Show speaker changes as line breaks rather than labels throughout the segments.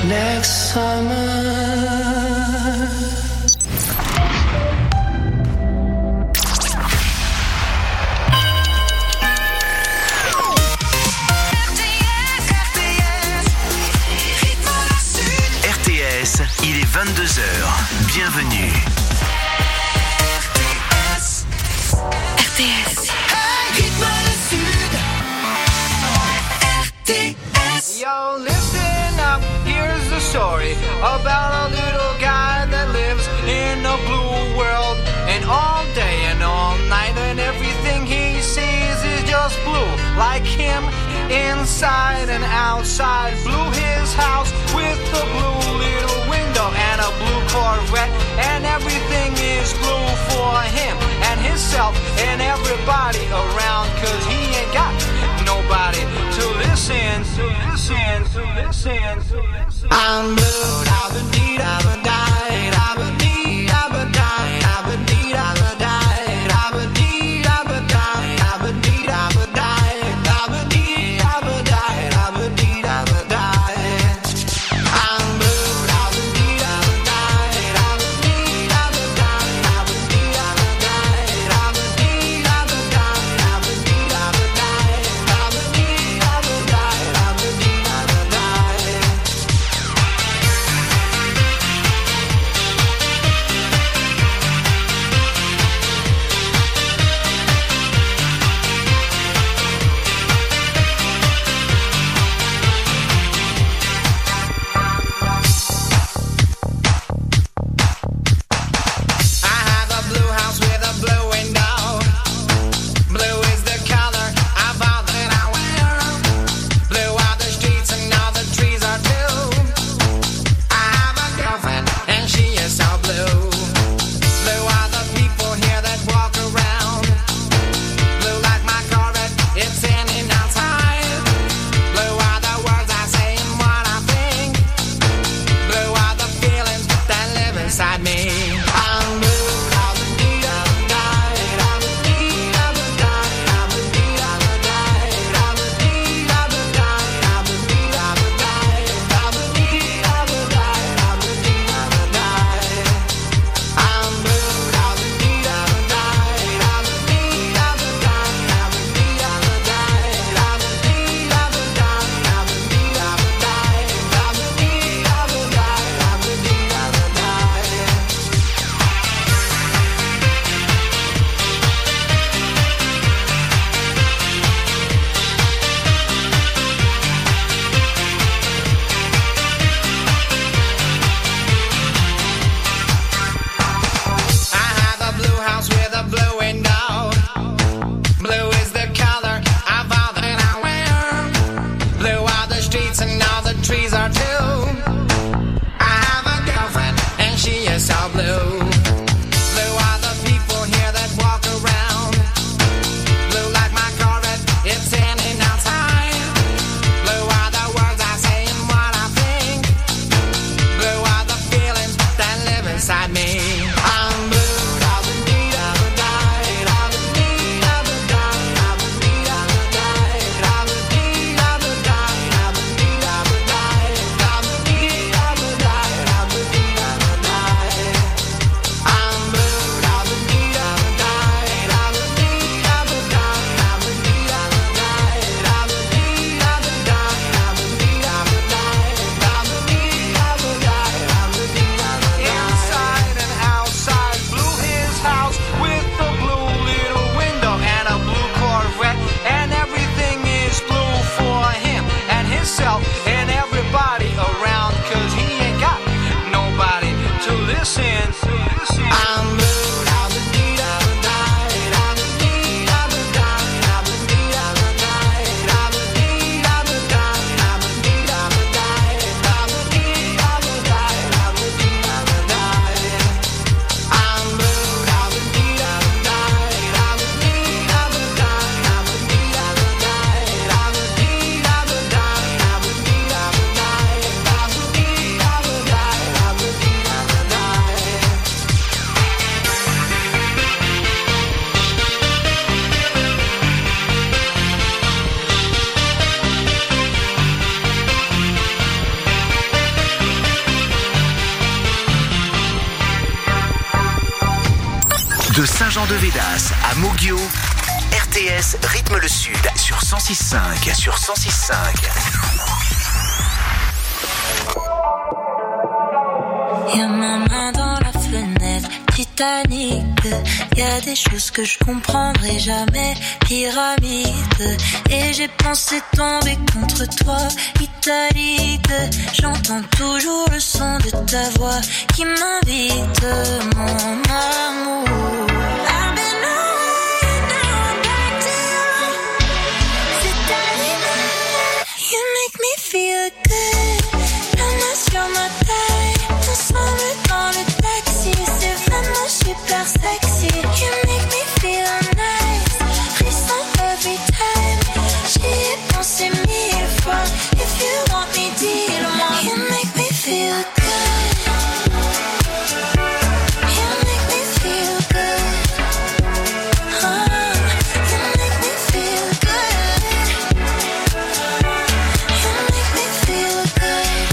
next summer.
RTS, il est 22h. Bienvenue.
RTS.
Yo, listen up, here's the story about a little guy that lives in a blue world. And all day and all night and everything he sees is just blue. Like him, inside and outside. Blew his house with a blue little window and a blue Corvette. And everything is blue for him and himself and everybody around. Cause he ain't got nobody to listen, to listen, to listen, to listen. I'm blue, I've been deed, I've been died, I've been deed, I've been died, I've been deed, I've been died, I've been deed, I've been died, I've been deed, I've been died, I've been deed, I've been died, I've been deed, I've been died. I'm blue, I've been deed, I've been died, I've been deed, I've been died, I've been deed, I've been died, I've been deed, I've been died, I've been deed, I've been died, I've been deed, I've been died, I've been deed, I've been died. I have a blue house with a blue window. Blue is the color of all that I wear. Blue are the streets and all the trees are blue. I have a girlfriend and she is so blue. Blue are the people here that walk around. Blue like my Corvette, it's in and outside. Blue are the words I say and what I think. Blue are the feelings that live inside me. I'm blue, I've been deed, I've been died, I've been deed, I've been died, I've been deed, I've been died, I've been deed, I've been died, I've been deed, I've been died, I've been deed, I've been died, I've been deed, I've been died. I'm blue, I've been deed, I've been died, I've been deed, I've been died, I've been deed, I've been died, I've been deed, I've been died, I've been deed, I've been died, I've been deed, I've been died, I've been deed, I've been died. I have a blue house with a blue window. Blue is the color of all that I wear. Blue are the streets and all the trees are too. I have a girlfriend and she is so blue. Blue are the people here that walk around. Blue like my Corvette, it's in and outside. Blue are the words I say and what I think. Blue are the feelings that live inside me. I'm blue, I've been deed, I've been died, I've been deed, I've been died, I've been deed, I've been died, I've been deed, I've been died, I've been deed, I've been died, I've been deed, I've been died, I've been deed, I've been died.
De Saint-Jean-de-Védas à Moguio, RTS rythme le Sud sur 106.5. Sur 106.5.
Y'a ma main dans la fenêtre, Titanic. Y'a des choses que je comprendrai jamais, pyramide. Et j'ai pensé tomber contre toi, italique. J'entends toujours le son de ta voix qui m'invite, mon amour. I've been away, now I'm back to you. C'est ta limite, you make me feel good. La main sur ma taille, ensemble dans le taxi, c'est vraiment super sexy. You make me feel nice, frisson every time. J'y ai pensé 1000 fois. If you want me, dis-le-moi. You make me feel good. You make me feel good. Oh, you make me feel good. You make me feel good.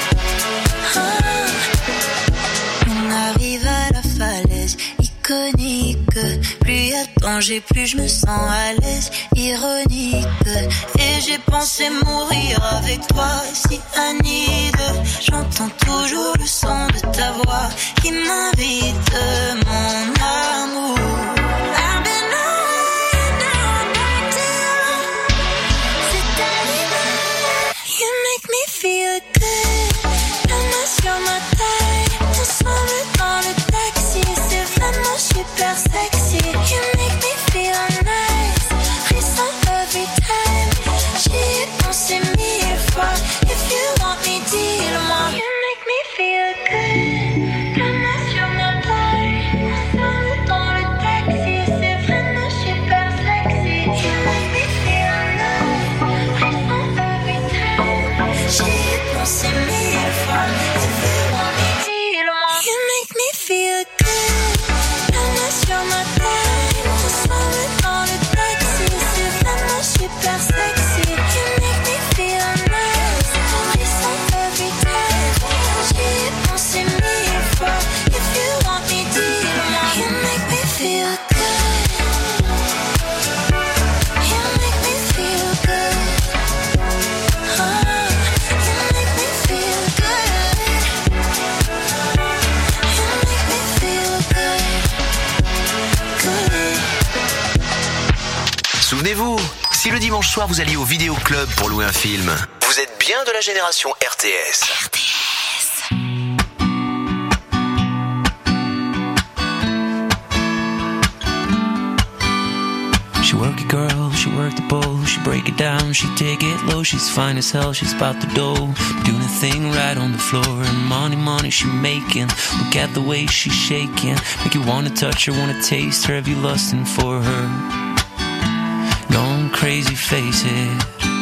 On arrive à la falaise iconique. Plus y a de danger, plus je me sens à l'aise. Ironique. Et j'ai pensé mourir avec toi, si Anide. J'entends toujours le son de ta voix qui m'invite, mon amour. I've been away, now I'm back to you. C'est ta limite, you make me feel good. La main sur ma taille, ensemble dans le taxi, c'est vraiment super sexy. You make me feel nice, frisson every time. J'y ai pensé 1000 fois. If you want me, dis-le-moi. You make me feel good. La main sur ma taille, ensemble dans le taxi, c'est vraiment super sexy. You make me feel nice, frisson every time. J'y ai pensé 1000 fois. If you want me, dis-le-moi. You make me feel good. La main sur ma taille, ensemble dans le taxi, c'est vraiment super sexy. You make me feel nice, frisson every time. J'y ai pensé 1000 fois. If you want me, dis-le-moi. You make me feel good. You make me feel good. Oh, you make me feel good. You make me feel good. Good.
Souvenez-vous, si le dimanche soir vous alliez au vidéoclub pour louer un film, vous êtes bien de la génération RTS.
She work it, girl, she work the bowl. She break it down, she take it low. She's fine as hell, she's about the dough. Doing a thing right on the floor. And money she making. Look at the way she's shaking. Make you wanna touch her, wanna taste her. Have you lusting for her? Gone crazy, face it.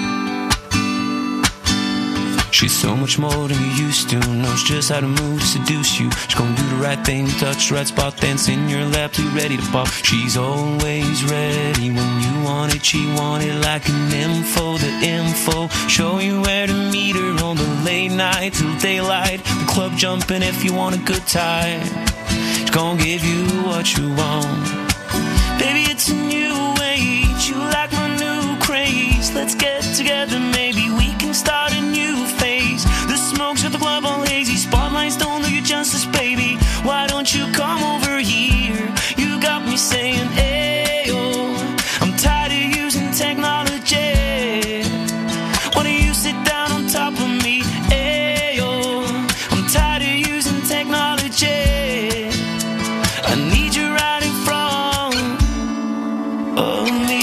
She's so much more than you used to. Knows just how to move to seduce you. She's gonna do the right thing, touch the right spot, dance in your lap till you're ready to pop. She's always ready when you want it. She want it like an info, the info. Show you where to meet her on the late night till daylight. The club jumping if you want a good time. She's gonna give you what you want. Baby, it's a new age. You like my new craze. Let's get together, maybe we can start a new phase. The smokes at the club all hazy. Spotlights don't do you justice, baby. Why don't you come over here? You got me saying, ayo. I'm tired of using technology. Why don't you sit down on top of me? Ayo. I'm tired of using technology. I need you right in front of me.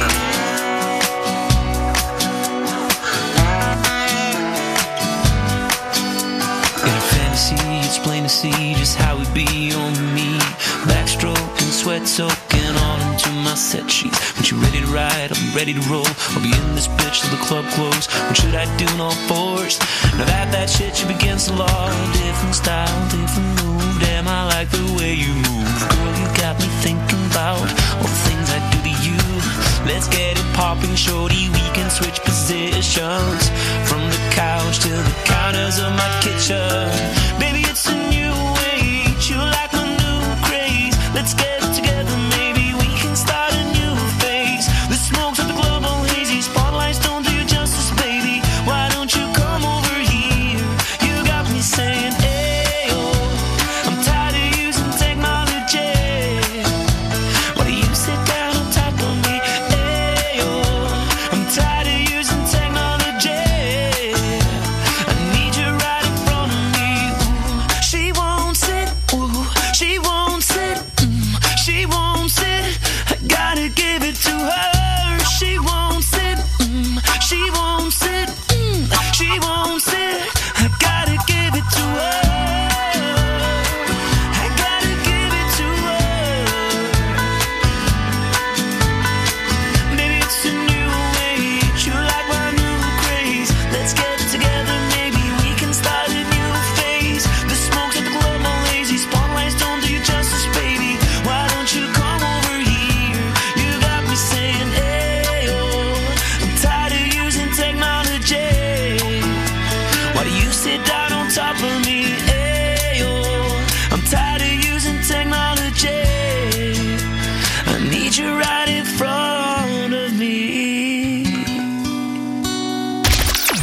In a fantasy, it's plain to see just how it be on me. Backstroking, sweat soaking all into my set sheets. When you're ready to ride, I'll be ready to roll. I'll be in this bitch till the club close. What should I do in all fours? Now that shit should be against the law. Different style, different move. Damn, I like the way you move. Girl, you got me thinking about all the things I do to you. Let's get it popping, shorty. We can switch positions from the couch to the counters of my kitchen. Baby, it's a new age. You like my new craze. Let's get together.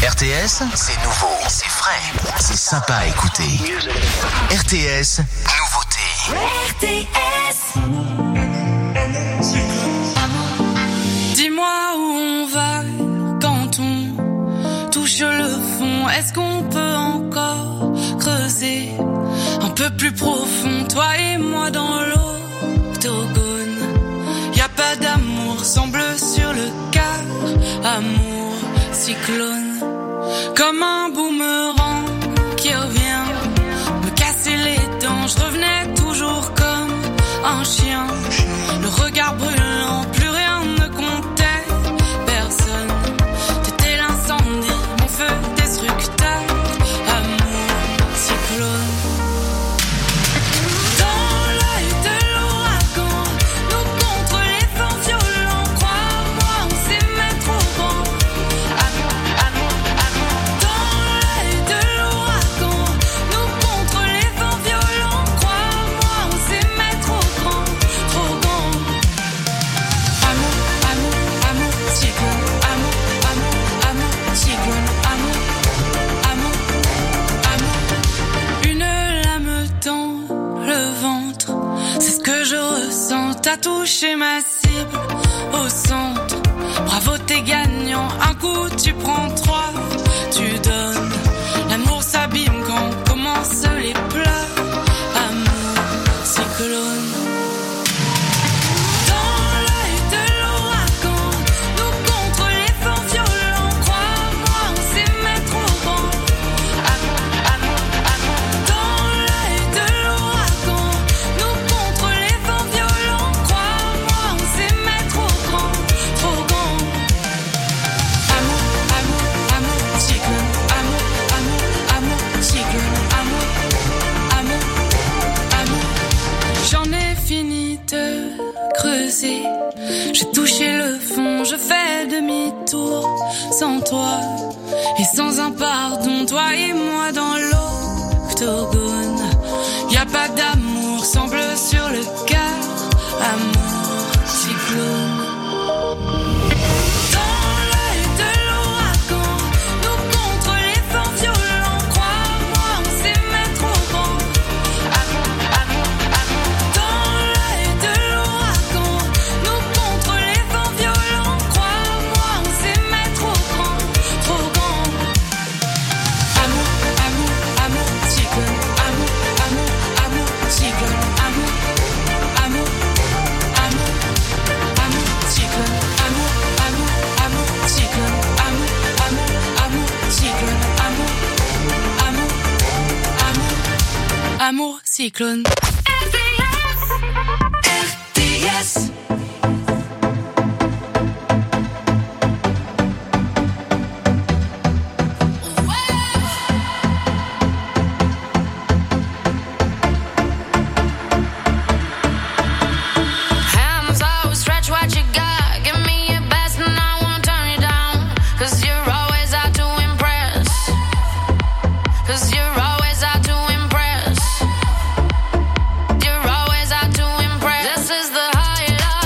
RTS, c'est nouveau, c'est frais, c'est sympa à écouter. RTS, nouveauté.
RTS.
Dis-moi où on va quand on touche le fond. Est-ce qu'on peut encore creuser un peu plus profond, toi et moi dans l'octogone? Y a pas d'amour, semble sur le quart. Amour, cyclone, comme un boomerang qui revient me casser les dents. Je revenais toujours comme un chien, le regard brûlant, plus rien ne comptait, personne. T'étais l'incendie, mon feu destructeur. Amour, cyclone. Dans l'œil de l'ouragan, nous contre les vents violents. Crois-moi, on s'aimait trop grand. Amour, amour, amour. Dans l'œil de l'ouragan, nous contre les vents violents. Crois-moi, on s'aimait trop grand, trop grand. Amour, amour, amour, cyclone. Amour, amour, amour, cyclone. Amour, amour, amour. Une lame dans le ventre, c'est ce que je ressens. T'as touché ma cible au centre. Bravo, t'es gagnant. Un coup, tu prends 3, tu donnes. L'amour s'abîme quand commencent les pleurs. Amour, cyclone. Dans l'œil de l'ouragan, nous contre les vents violents. Crois-moi, on s'aimait trop grand. Amour, amour, amour. Dans l'œil de l'ouragan, nous contre les vents violents. Crois-moi, on s'aimait trop grand, trop grand. Amour, amour, amour, cyclone. Amour, amour, amour, cyclone. Amour, amour, amour. J'en ai fini de creuser. J'ai touché le fond, je fais demi-tour. Sans toi et sans un pardon, toi et moi dans l'octogone. Y a pas d'amour, semble sur le quart. Amour, cyclone. Dans l'œil de l'ouragan, nous contre les vents violents. Crois-moi, on s'aimait trop grand. Amour, amour, amour. Dans l'œil de l'ouragan, nous contre les vents violents. Crois-moi, on s'aimait trop grand, trop grand. Amour, amour, amour, cyclone. Amour, amour, amour, cyclone. Amour, amour, amour, amour, cyclone. Amour, amour, amour, cyclone. Amour, amour, amour, cyclone. Amour, amour, amour, amour, cyclone. RTS.
Hands out, stretch what you got. Give me your best and I won't turn you down. 'Cause you're always out to impress. 'Cause you're always out to impress. You're always out to impress. This is the high life.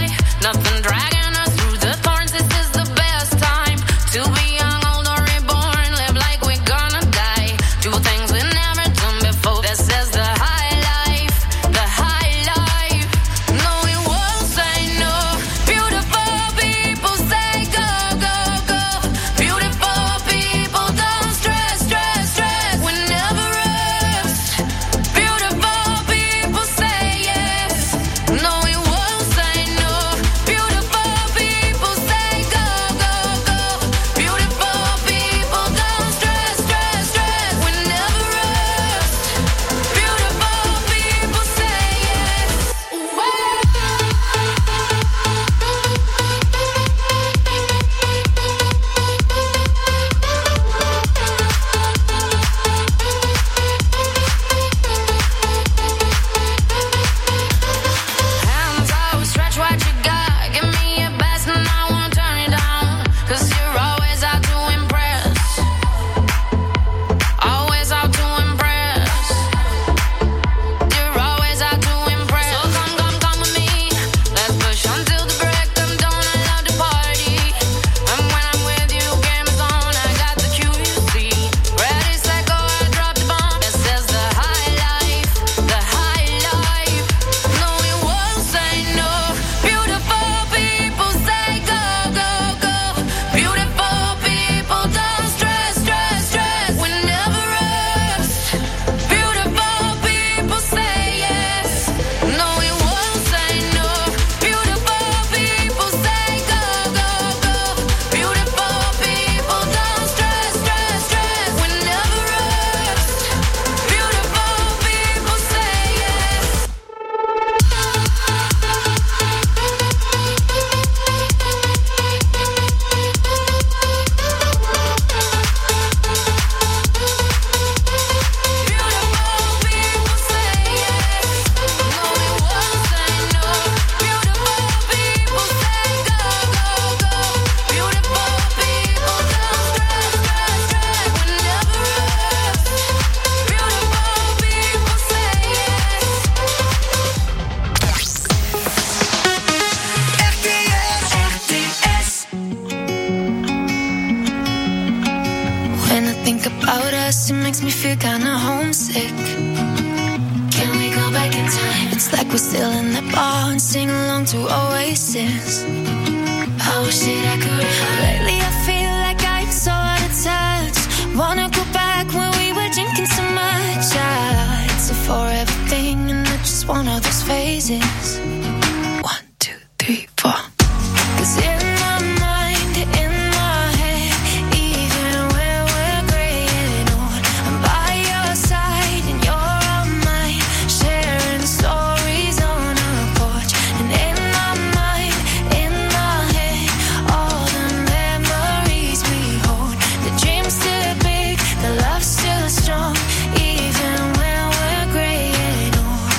think about us, it makes me feel kinda homesick. Can we go back in time? It's like we're still in the bar and sing along to Oasis. I wish that I could. Lately I feel like I'm so out of touch. Wanna go back when we were drinking so much. It's a forever thing and I just want all those phases. 1, 2, 3, 4. 'Cause in my mind, in my head, even where we're gray and old, I'm by your side and you're on mine, sharing stories on a porch. And in my mind, in my head, all the memories we hold. The dream's still big, the love's still strong, even when we're gray and old.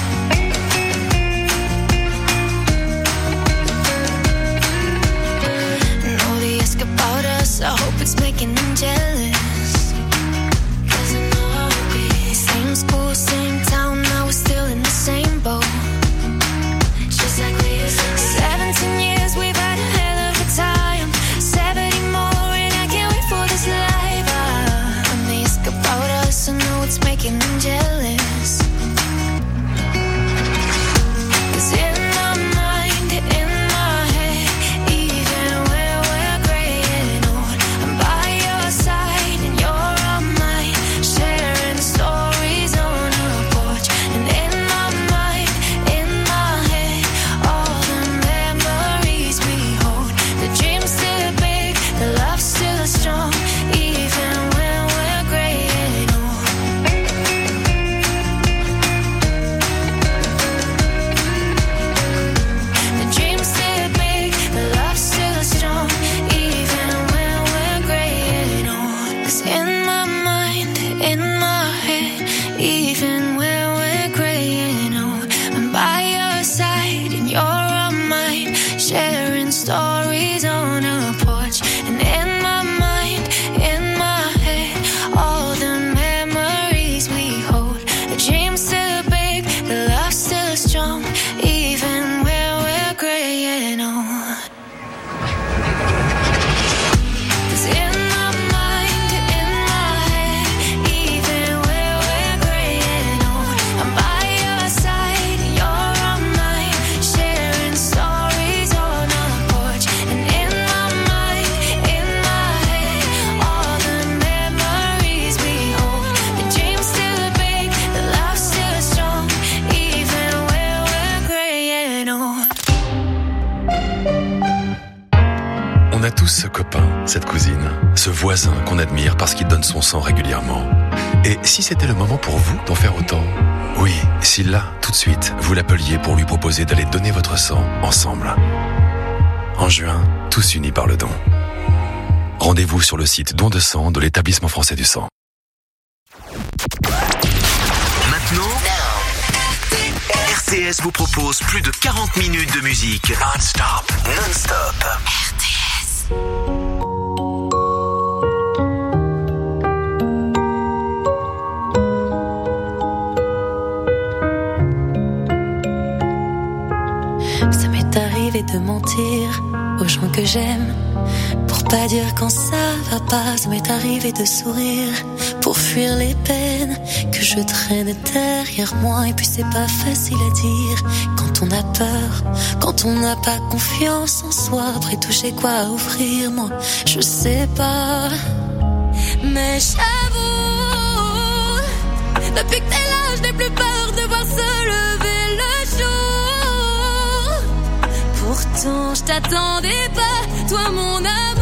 Know they ask about us, I hope it's making them jealous. 'Cause I know I'll be same school, same town, now we're still in the same boat. Just like we used to be. 17 years, we've had a hell of a time. 70 more and I can't wait for this life. When they ask about us, I know it's making them jealous. 'Cause in my mind, in my head, even where we're gray and old, I'm by your side and you're on mine, sharing stories on a porch. And in my mind, in my head, all the memories we hold. The dream's still big, the love's still strong, even when we're gray and old. The dream's still big, the love's still strong, even when we're gray and old. 'Cause in my mind, in my head, even when we're gray and old, I'm by your side and you're on mine, sharing stories on a porch. And in my mind, in my head, all the memories we hold. The dream's still big, the love's still strong, even when we're gray and old. 'Cause in my mind, in my head, even when we're gray and old, I'm by your side and you're on mine, sharing stories on a porch. And in my mind, in my head, all the memories we hold. The dream's still big, the love's still strong, even when we're gray and old.
On a tous ce copain, cette cousine, ce voisin qu'on admire parce qu'il donne son sang régulièrement. Et si c'était le moment pour vous d'en faire autant? Oui, si là, tout de suite, vous l'appeliez pour lui proposer d'aller donner votre sang ensemble. En juin, tous unis par le don. Rendez-vous sur le site don de sang de l'Établissement français du sang.
Maintenant, RTS vous propose plus de 40 minutes de musique non-stop. Non-stop.
Ça m'est arrivé de mentir aux gens que j'aime pour pas dire quand ça va pas. Ça m'est arrivé de sourire pour fuir les peines que je traîne derrière moi. Et puis c'est pas facile à dire quand on a peur, quand on n'a pas confiance en soi. Après tout j'ai quoi à offrir, moi je sais pas. Mais j'avoue, depuis que t'es là je n'ai plus peur de voir se lever le jour. Pourtant je t'attendais pas, toi mon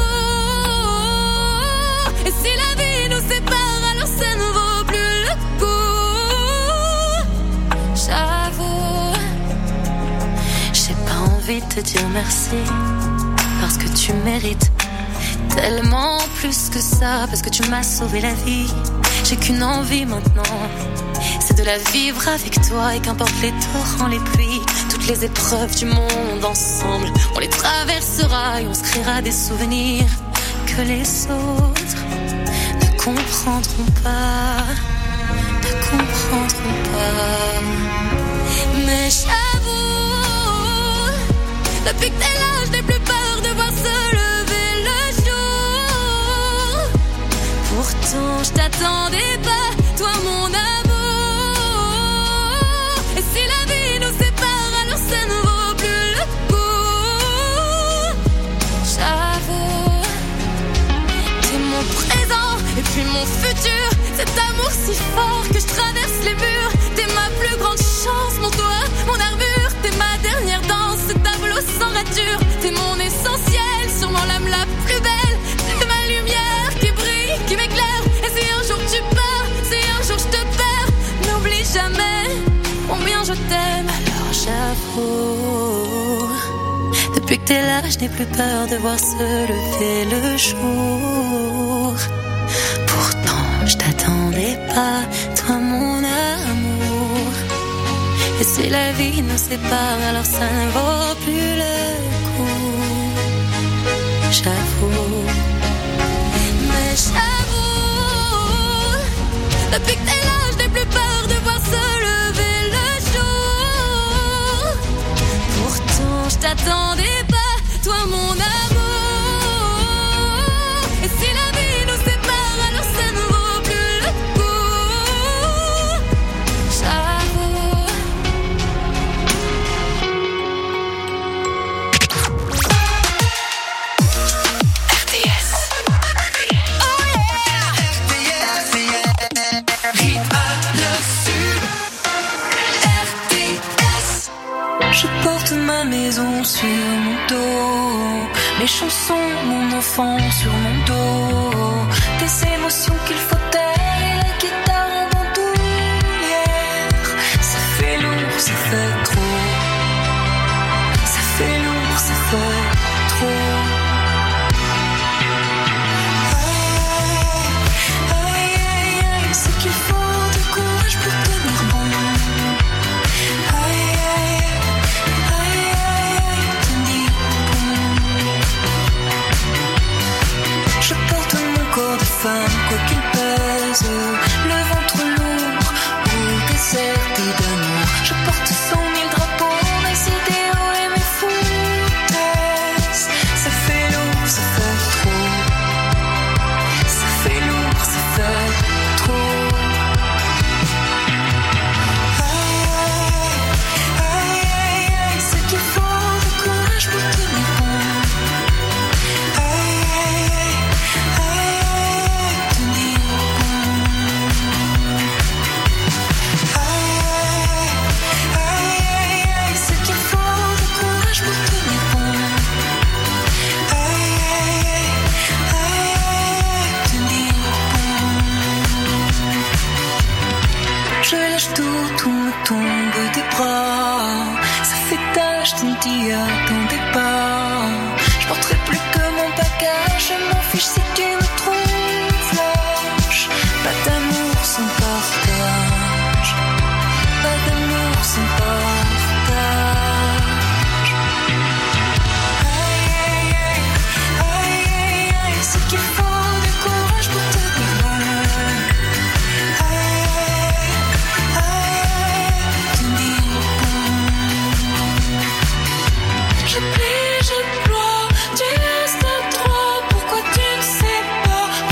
amour. Et si la vie nous sépare, alors ça ne vaut plus le coup. J'avoue, j'ai pas envie de te dire merci, parce que tu mérites tellement plus que ça, parce que tu m'as sauvé la vie. J'ai qu'une envie maintenant, c'est de la vivre avec toi. Et qu'importe les torrents, les pluies, toutes les épreuves du monde ensemble, on les traversera et on se créera des souvenirs que les autres ne comprendront pas, ne comprendront pas. Mais j'avoue, depuis que t'es là, je n'ai plus peur de voir se lever le jour.
Pourtant je t'attendais pas, toi mon amour. Et si la vie nous sépare, alors ça ne vaut plus le coup. J'avoue, t'es mon présent et puis mon futur. Cet amour si fort que je traverse les murs. T'es ma plus grande chance, mon toit, mon armure. T'es ma dernière danse, ce tableau sans rature. T'es mon essentiel, sûrement l'âme la plus belle. T'es ma lumière qui brille, qui m'éclaire. Et si un jour tu pars, si un jour je te perds, n'oublie jamais combien je t'aime. Alors j'avoue, depuis que t'es là, je n'ai plus peur de voir se lever le jour. Pourtant je t'attendais pas, toi mon amour. Et si la vie nous sépare, alors ça ne vaut plus le coup. J'avoue, mais j'avoue, depuis que t'es là, je n'ai plus peur de voir se lever le jour. Pourtant je t'attendais pas, toi mon amour. Et si la vie nous sépare, alors ça ne vaut plus le coup. J'avoue. RTS. Oh yeah. RTS. Rythme à le sud. RTS. Je porte ma maison sur mon dos, mes chansons, mon enfant sur mon dos, des émotions qu'il faut taire et la guitare en bandoulière. Ça fait lourd, ça fait trop. Ça fait lourd, ça fait trop. Aïe, aïe, aïe, c'est qu'il faut du courage pour tenir bon. Aïe, aïe, aïe, aïe, tenir bon. Je porte mon corps de femme, quoi qu'il pèse, le ventre lourd ou déserté d'amour. Je porte 100 000 drapeaux, mes idéaux et mes foutaises. Ça fait lourd, ça fait trop. Ça fait lourd, ça fait trop. Aïe, aïe, aïe, c'est qu'il faut du courage pour tenir bon. Aïe, aïe, aïe, tenir bon. Aïe, aïe, aïe, c'est qu'il faut du courage pour tenir bon. Aïe, aïe, tenir bon. Je lâche tout me tombe des bras. Ça fait tache d'une dia dans des pas. Je porterai plus que mon bagage. Je m'en fiche si tu me trouves lâche. Pas d'amour sans partage. Pas d'amour sans partage. Aïe, aïe, aïe, aïe, aïe, aïe, c'est qu'il faut du courage pour tenir bon. Aïe, aïe, tenir bon. Je plie, je ploie, tu restes à trois. Pourquoi tu ne sais pas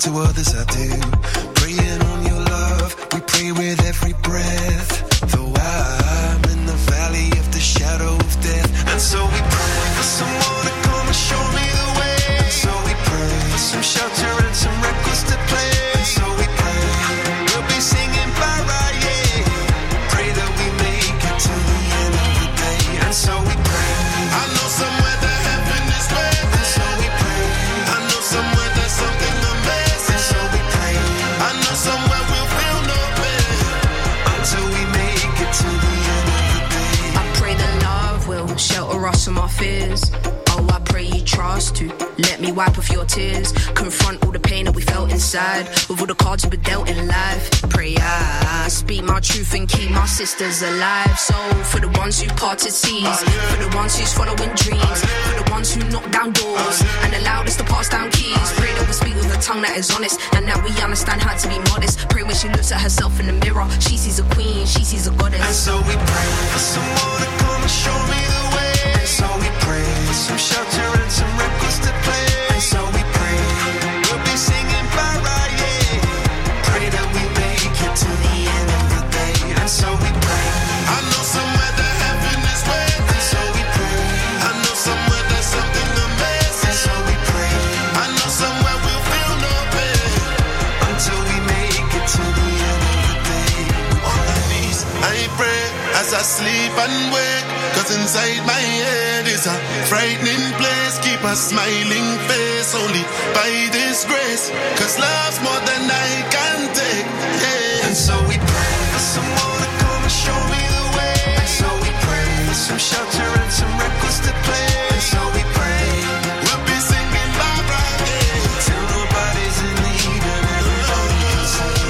to others I do. Praying on your love, we pray with every breath. Though I'm in the valley of the shadow of death. And so we pray for someone to come and show me the way. And so we pray for some shelter and some records to play. And so we pray we'll be singing bye-bye, yeah. Pray that we make it to the end of the day. And so we pray. I know somewhere that heaven is waiting. And so we pray. I know somewhere there's something amazing. And so we pray. I know somewhere we'll feel no pain until we make it to the end of the day.
I pray that love will shelter us from our fears. Oh, I pray you trust to let me wipe off your tears. Confront all the pain that we felt inside with all the cards we've been dealt in life. Pray I speak my truth and keep my sisters alive. So for the ones who parted seas, for the ones who's following dreams, for the ones who knock down doors and allowed us to pass down keys. Pray that we speak with a tongue that is honest and that we understand how to be modest. Pray when she looks at herself in the mirror, she sees a queen, she sees a goddess.
And so we pray for someone to come and show me the way. And so we pray for some shelter and some records to play. And so we pray we'll be singing bye-bye, yeah. Pray that we make it to the end of the day. And so we pray. I know somewhere that heaven is waiting. And so we pray. I know somewhere there's something amazing. And so we pray. I know somewhere we'll feel no pain until we make it to the end of the day. On my knees, I pray as I sleep and wake. Cause inside my head is a frightening place. Keep a smiling face only by this grace. Cause love's more than I can take, yeah. And so we pray for someone to come and show me the way. And so we pray for some shelter and some records to play. And so we pray we'll be singing bye-bye, yeah. Till nobody's in need and everybody can sing.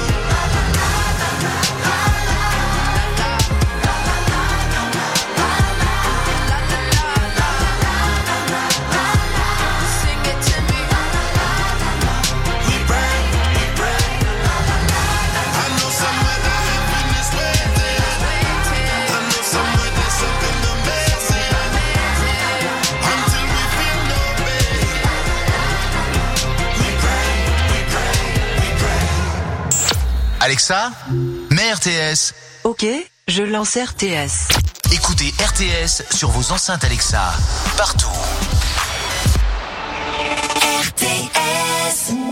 Alexa, mets RTS.
Ok, je lance RTS.
Écoutez RTS sur vos enceintes Alexa, partout.
RTS.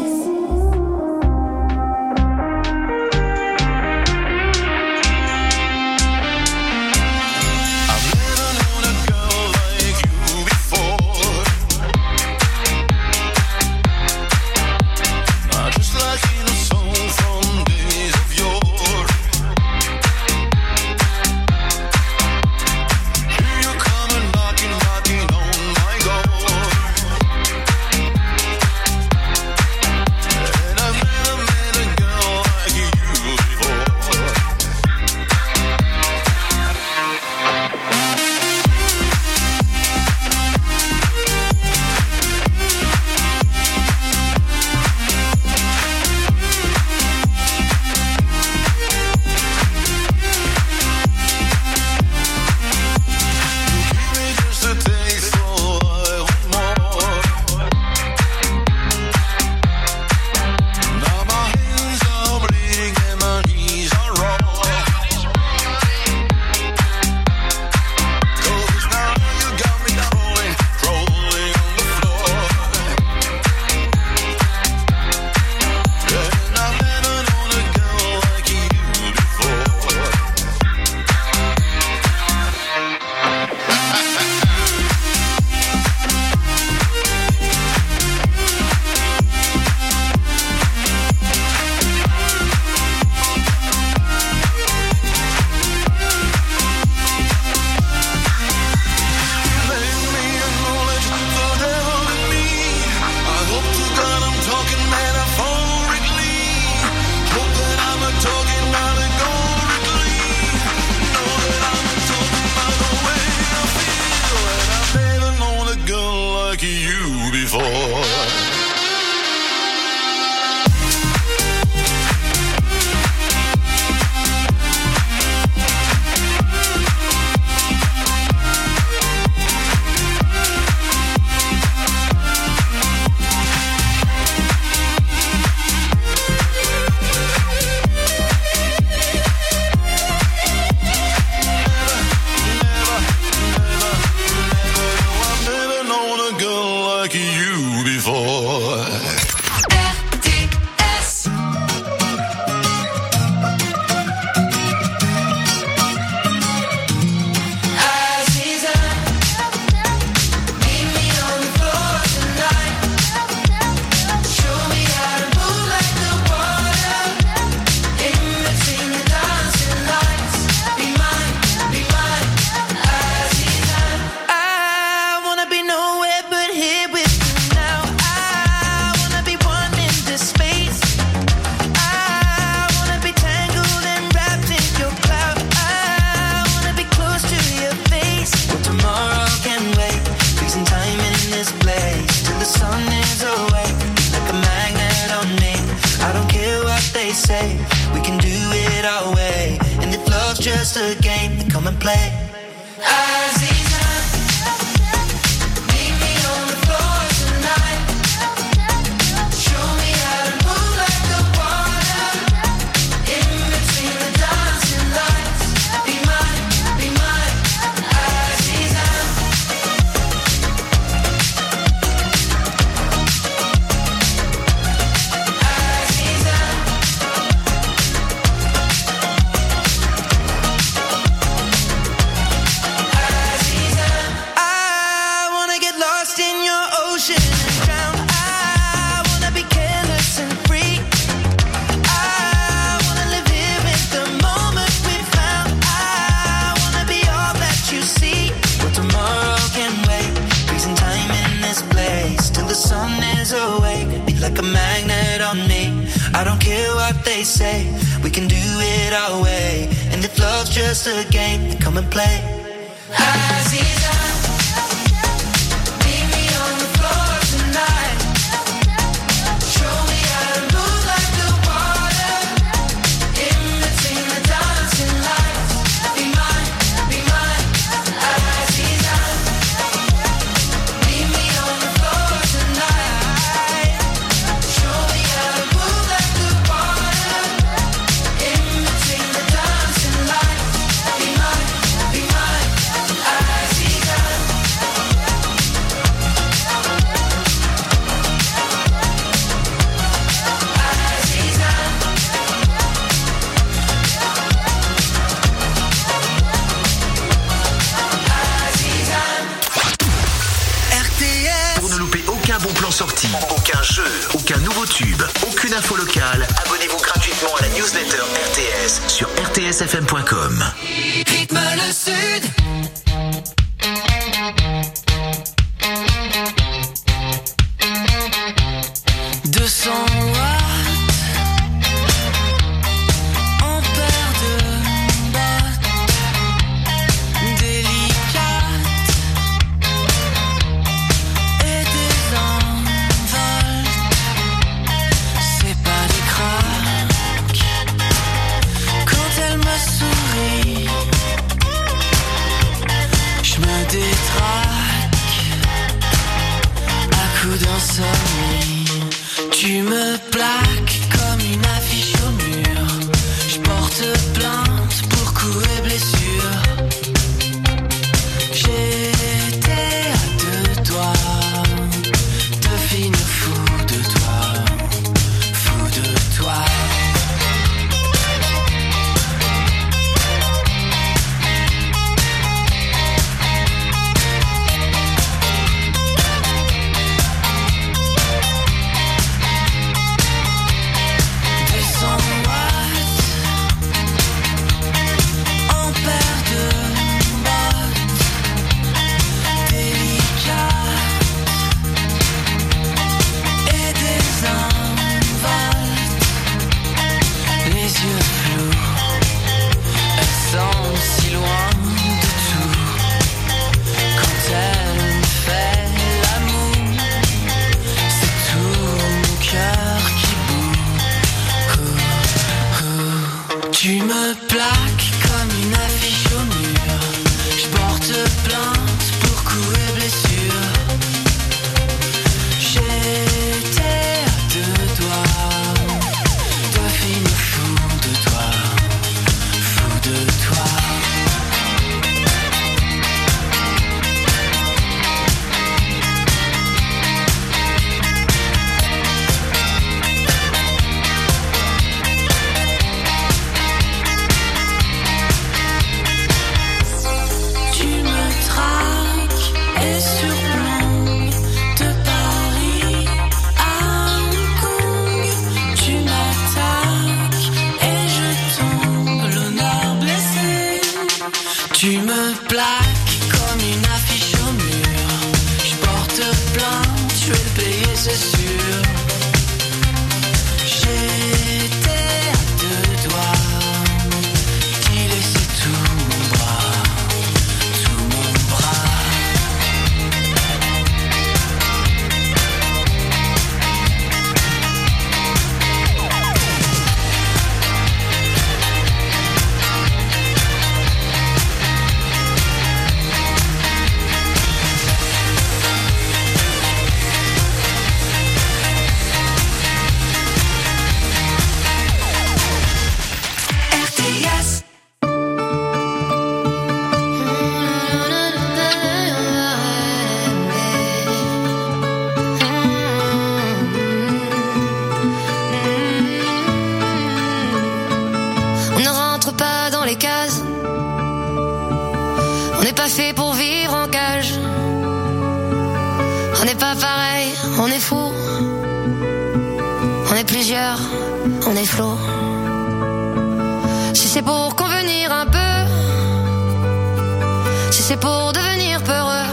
just a game, then come and play. Aziza, meet me on the floor tonight. Show me how to move like the water in between the dancing lights. Be mine, Aziza. Aziza. Like a magnet on me. I don't care what they say, we can do it our way. And if love's just a game, then come and play. Aziza, meet me on the floor tonight. Show me how to move like the water in between the dancing lights. Be mine, Aziza. Meet me on the floor tonight. Show me how to move like the water in between the dancing lights. Be mine, Aziza.
Pour ne louper aucun bon plan sorti, aucun jeu, aucun nouveau tube, aucune info locale, abonnez-vous gratuitement à la newsletter RTS sur rtsfm.com.
Rythme le Sud.
Tu me plaques comme une affiche au mur. Je porte plainte pour coups et blessures. J'étais à deux doigts de finir fou de toi, fou de toi. Tu me plaques comme une affiche au mur. Je porte plainte pour coups et blessures. J'étais à deux doigts de finir fou de toi, fou de toi. Tu me plaques comme une affiche au mur. Je porte plainte, je vais le payer, c'est sûr. J'étais à deux doigts d'y laisser tout mon bras, tout mon bras.
pas fait pour vivre en cage. On n'est pas pareil, on est fou. On est plusieurs, on est flou. Si c'est pour convenir un peu, si c'est pour devenir peureux,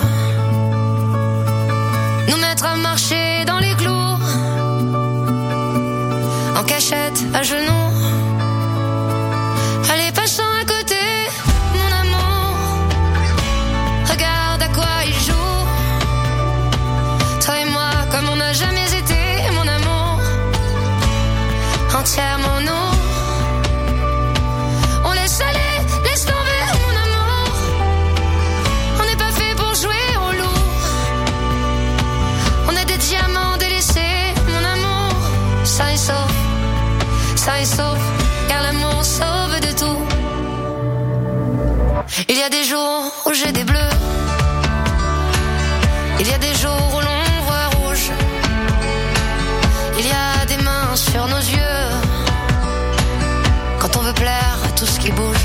nous mettre à marcher dans les clous, en cachette, à genoux. Allez, passant à côté, mon amour. Regarde à quoi il joue. Toi et moi, comme on n'a jamais été, mon amour. Entièrement nous. On laisse aller, laisse tomber, mon amour. On n'est pas fait pour jouer au loup. On est des diamants délaissés, mon amour. Ça est sauf, ça est sauf, car l'amour sauve de tout. Il y a des jours où j'ai des bleus. Il y a des jours où l'on voit rouge. Il y a des mains sur nos yeux quand on veut plaire à tout ce qui bouge.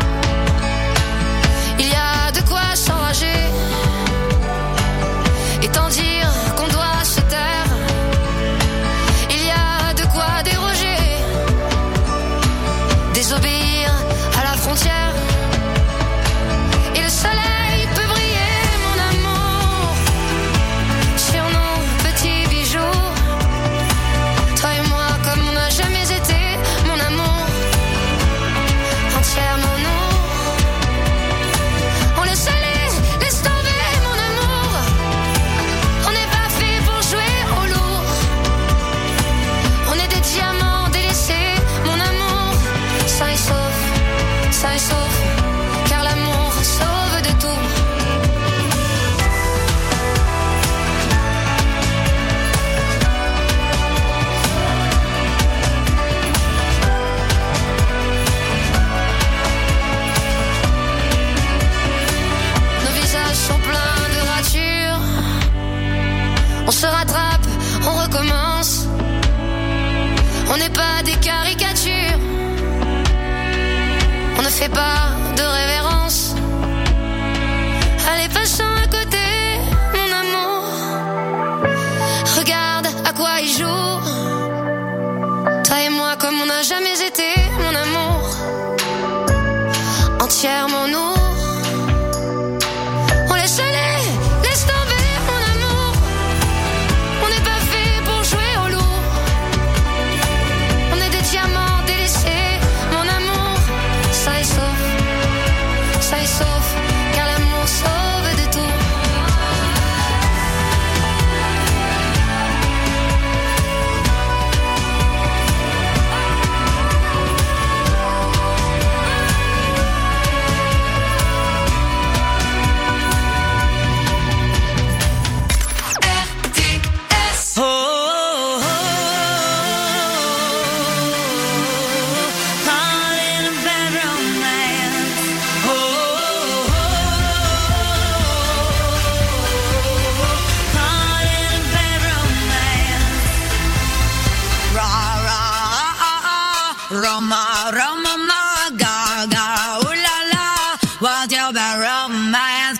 Il y a de quoi s'enrager et tant dire qu'on doit se taire. Il y a de quoi déroger, désobéir à la frontière. Et le soleil peut briller, mon amour, sur nos petits bijoux. Toi et moi, comme on n'a jamais été, mon amour. Entièrement nous. On laisse aller, laisse tomber, mon amour. On n'est pas fait pour jouer au lourd. On est des diamants délaissés, mon amour. Ça est sauf, car l'amour sauve de tout. Nos visages sont pleins de ratures. On se rattrape, on recommence. On n'est pas des caricatures. On ne fait pas de révérence. Allez, passant à côté, mon amour. Regarde à quoi il joue. Toi et moi, comme on n'a jamais été, mon amour. Entièrement nous. On laisse aller, laisse tomber, mon amour. On n'est pas fait pour jouer au loup. On est des diamants délaissés, mon amour. Ça est sauf, car l'amour sauve de tout.
RTS. Oh, oh, oh, caught in a bad romance. Oh, oh, oh, caught in a bad romance. Ra ra Roma Roma ma ga ga ooh la la, what's your bad romance?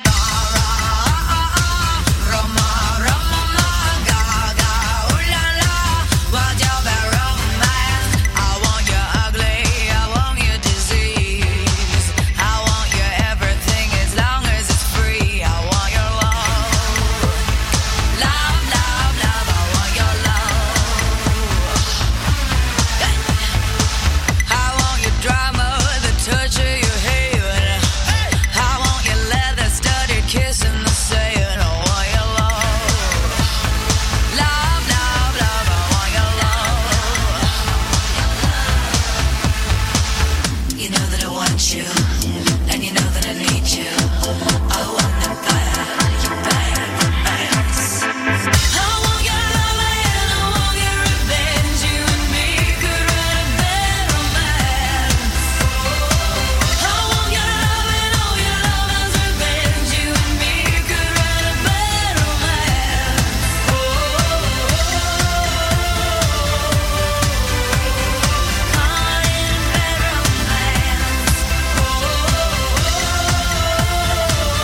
Roma Roma ma ga ga ooh la la, what's your bad romance? I want you ugly, I want you disease, I want you everything as long as it's free. I want your love, love, love, love. I want your love. I want your drama, the touch of your hair. I want your leather studded kiss in the sand. I want your love, love, love, love. I want your love. You know that I want you, and you know that I need you. I want that bad romance. I want your love and I want your revenge. You and me could write a bad romance. I want your love and all your love's revenge. You and me could write a bad romance. Oh, oh, caught in a bad romance. Oh, oh,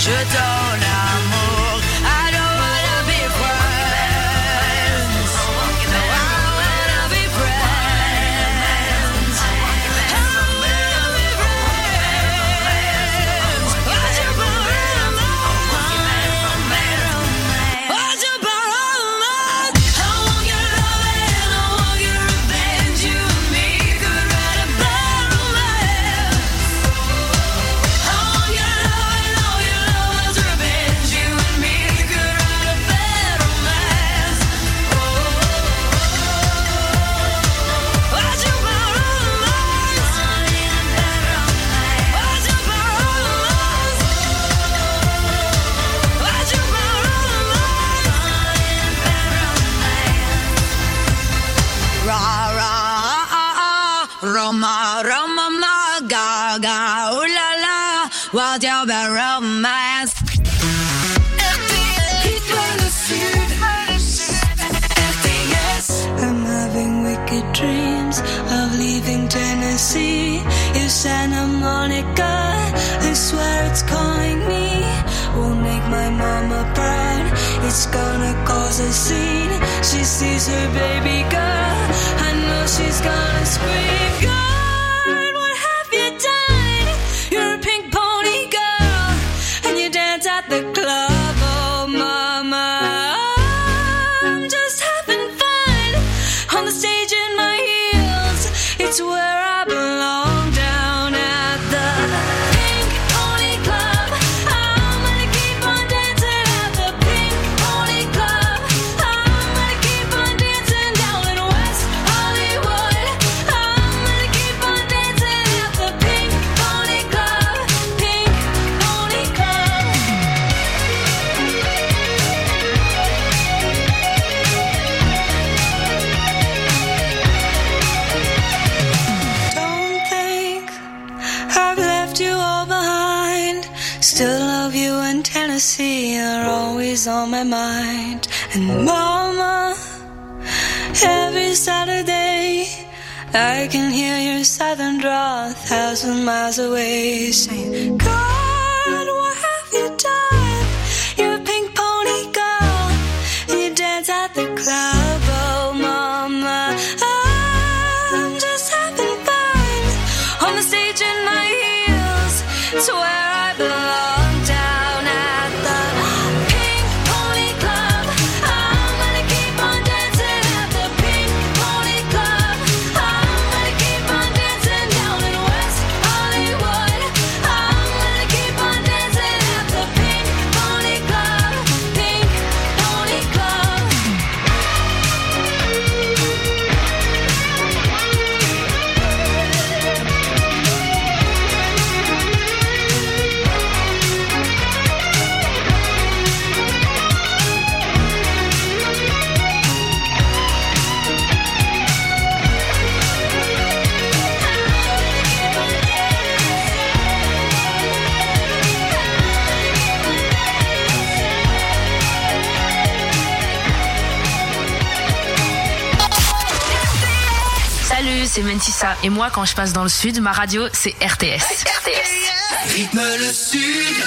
je donne l'amour. I don't wanna be friends. I wanna be friends. I wanna be friends. Why'd you borrow mine? Why'd you borrow mine? I want your love and I want your revenge. You and me could write a bad romance. I want your love and all your love's revenge. You and me could write a bad romance. Why'd you borrow mine? Why'd you borrow mine? Why'd you borrow mine? Ra ra Roma Roma ma ga ga ooh la la. Why'd you borrow mine?
I'm having wicked dreams of leaving Tennessee. If Santa Monica, I swear it's calling me. Won't make my mama proud. It's gonna cause a scene. She sees her baby girl. I know she's gonna scream. God, what have you done? You're a pink pony girl, and you dance at the club. Oh, mama, I'm just having fun on the stage in my heels. It's where I belong, down at the Pink Pony Club. I'm gonna keep on dancing at the Pink Pony Club. I'm gonna keep on dancing down in West Hollywood. I'm gonna keep on dancing at the Pink Pony Club. Pink Pony Club. Don't think I've left you all behind. Still love you in Tennessee. You're always on my mind. And mama, every Saturday I can hear your southern drawl 1,000 miles away, saying, God, what have you done? You're a pink pony girl, and you dance at the club. Oh, mama, I'm just having fun on the stage in my heels. It's where I belong, down at the Pink Pony Club. I'm gonna keep on dancing at the Pink Pony Club. I'm gonna keep on dancing down in West Hollywood. I'm gonna keep on dancing at the Pink Pony Club. Pink Pony Club.
Salut, c'est Mentissa. Et moi, quand je passe dans le sud, ma radio, c'est RTS.
Rythme le sud.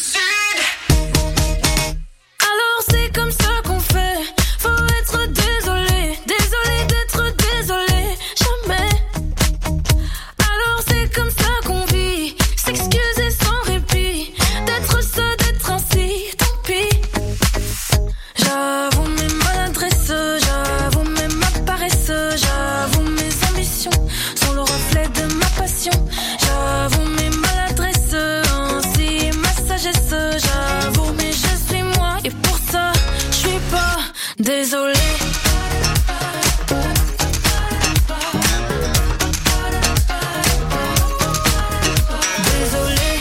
Alors c'est comme ça qu'on fait. Faut être désolé, désolé d'être désolé. Jamais. Alors c'est comme ça qu'on vit. S'excuser sans répit. D'être ça, d'être ainsi. Tant pis. J'avoue mes maladresses. J'avoue même ma paresse. J'avoue mes ambitions sont le reflet de ma passion. J'avoue mes maladresses. Ainsi ma sagesse. J'avoue mais je suis moi. Et pour ça je suis pas désolée. Désolée.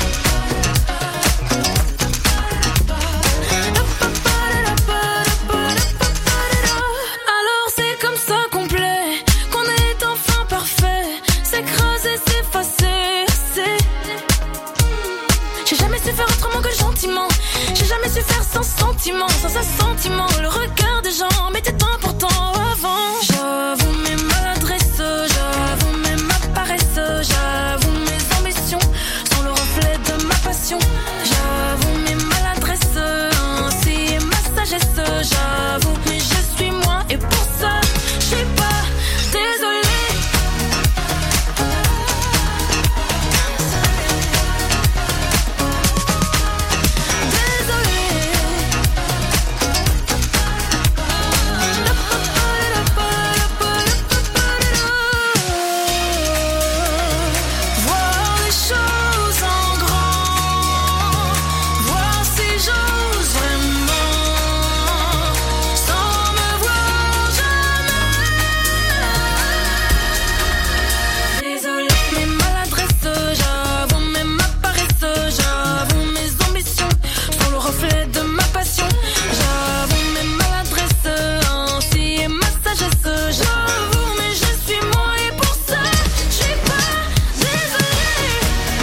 Alors c'est comme ça qu'on plaît, qu'on est enfin parfait. S'écraser, s'effacer, c'est. J'ai jamais su faire autrement que gentiment. J'ai jamais su faire sans sentiment, sans assentiment. Le regard des gens m'était important avant. J'avoue mes maladresses, j'avoue même ma paresse. J'avoue mes ambitions sont le reflet de ma passion. J'avoue mes maladresses.
reflet de ma passion. J'avoue mes maladresses, ainsi est ma sagesse. J'avoue, mais je suis moi et pour ça, je suis pas désolée.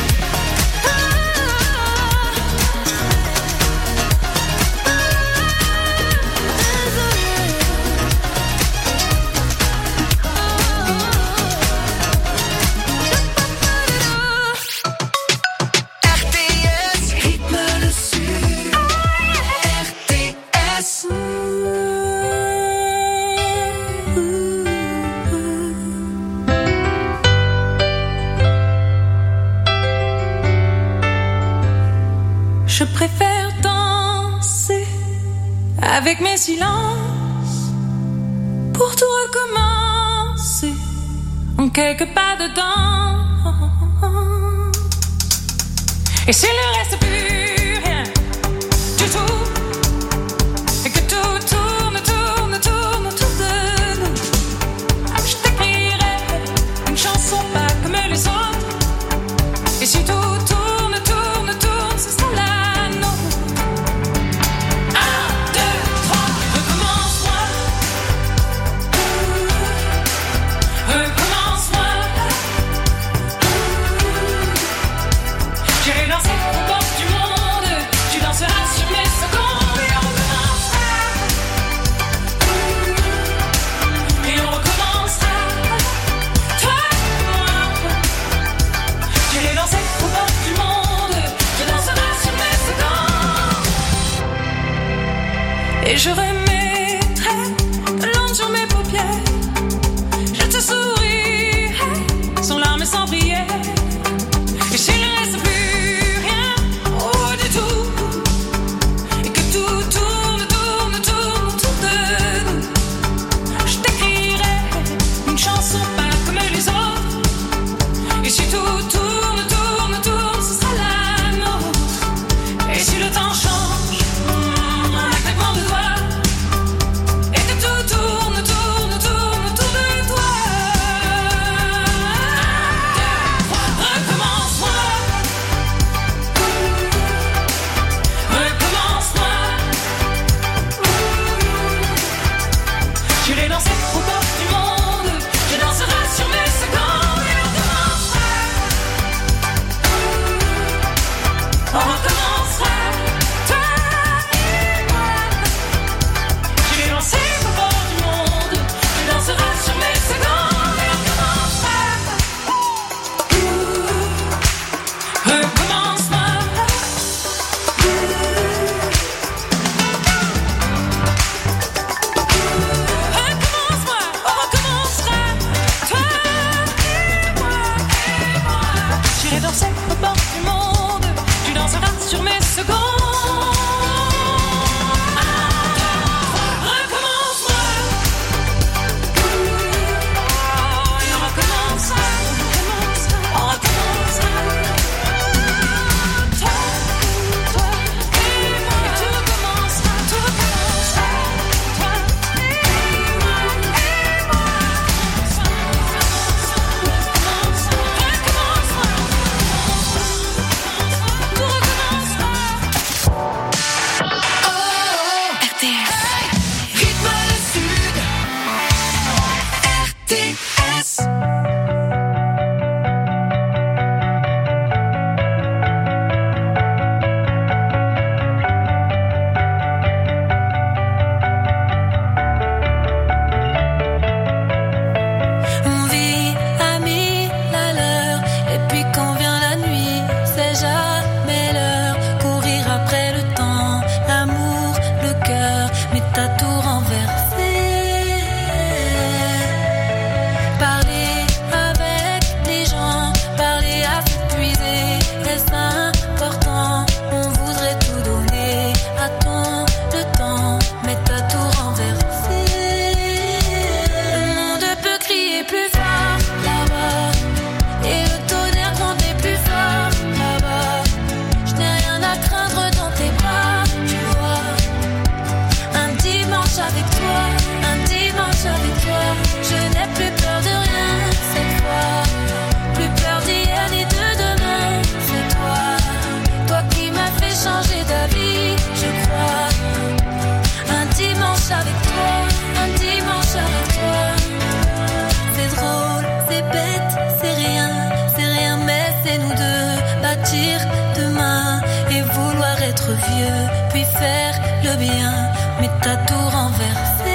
RTS, rythme le sud. RTS.
Je préfère danser avec mes silences pour tout recommencer en quelques pas dedans. Et s'il ne reste plus rien du tout, et que tout tourne autour de nous, je t'écrirai une chanson pas comme les autres. Et si tout tourne, ce sera la nôtre. 1, 2, 3, recommence-moi. Recommence-moi. J'irai danser aux portes du monde. Tu danseras sur mes secondes. Et on recommencera. Et on recommencera. Toi et moi. J'irai danser aux portes du monde. Tu danseras sur mes secondes. Et je remettrai de l'encre sur mes paupières. Je te sourirai sans larmes et sans prière. Et s'il ne reste plus rien, oh du tout, et que tout tourne autour de nous, je t'écrirai une chanson pas comme les autres. Et si tout tourne, ce sera la nôtre. Et si le temps change, un claquement de doigts, et que tout tourne autour de toi,
être vieux, puis faire le bien, mais t'as tout renversé.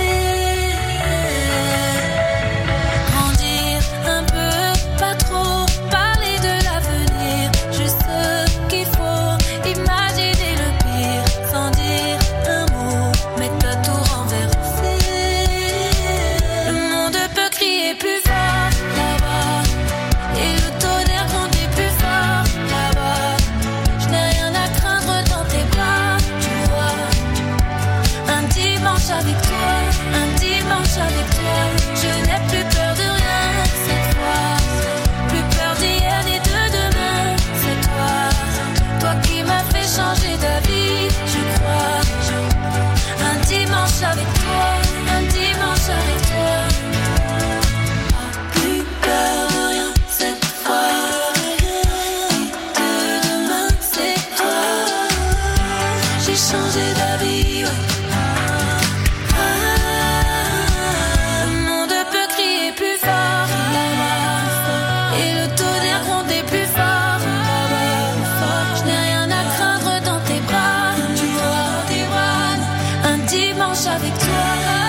Grandir un peu, pas trop, parler de l'avenir, juste ce qu'il faut, imaginer le pire, sans dire un mot, mais t'as tout renversé. Le monde peut crier plus fort là-bas, et le tonnerre grondait plus fort là-bas. Je n'ai rien à craindre dans tes bras, tu vois. Un dimanche avec toi, un dimanche avec toi. Je n'ai plus peur de rien cette fois, plus peur d'hier ni de demain. C'est toi, toi qui m'as fait changer d'avis, je crois. Un dimanche avec toi, un dimanche avec toi. Plus peur de rien cette fois, ni de demain. C'est toi, j'ai changé d'avis, ouais. Le monde peut crier plus fort là-bas, et le tonnerre gronder plus fort là-bas. Je n'ai rien à craindre dans tes bras, tu vois. Un dimanche avec toi.